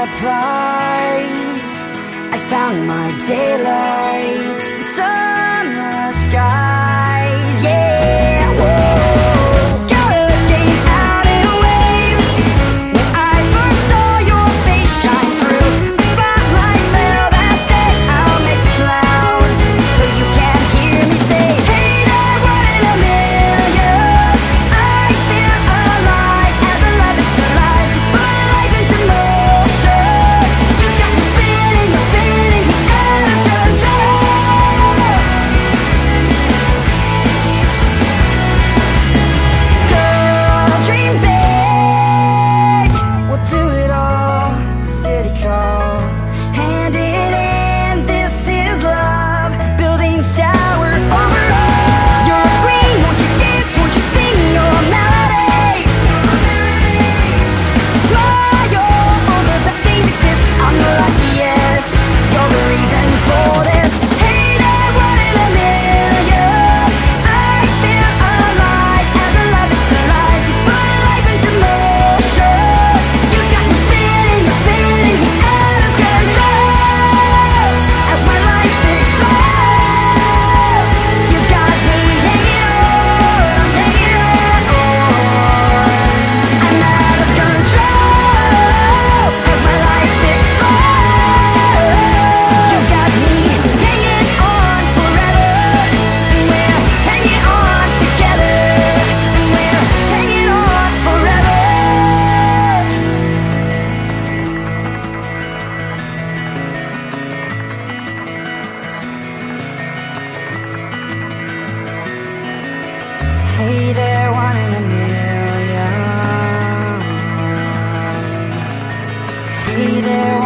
a prize. I found my daylight in summer skies. Yeah, whoa. Colors came out in waves when I first saw your face shine through. The spotlight fell that day. I'll make this loud so you can hear me say, hey there, one in a million. I feel alive as a love that collides. You put life into motion. You got me spinning, you're spinning me out of control. Girl, dream big. We'll do it all. The city calls. Hand in hand, this is love. Buildings tower over us. You're a queen, won't you dance? Won't you sing your melodies? Smile, all the best days exist. I'm the luckiest. You're the reason for this. Hey there, one in a million. I feel alive as a love that collides. You put life into motion. You got me spinning, you're spinning me out of control. As my life explodes, you got me hanging on, hanging on. I'm out of control. As my life explodes, you got me hanging on forever. And we're hanging on together. And we're hanging on forever. Hey there, one in a million. Hey there,